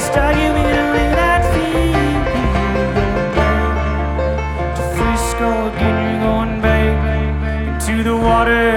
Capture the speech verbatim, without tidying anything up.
start you in a way that feels to Frisco again, you're going back into the water.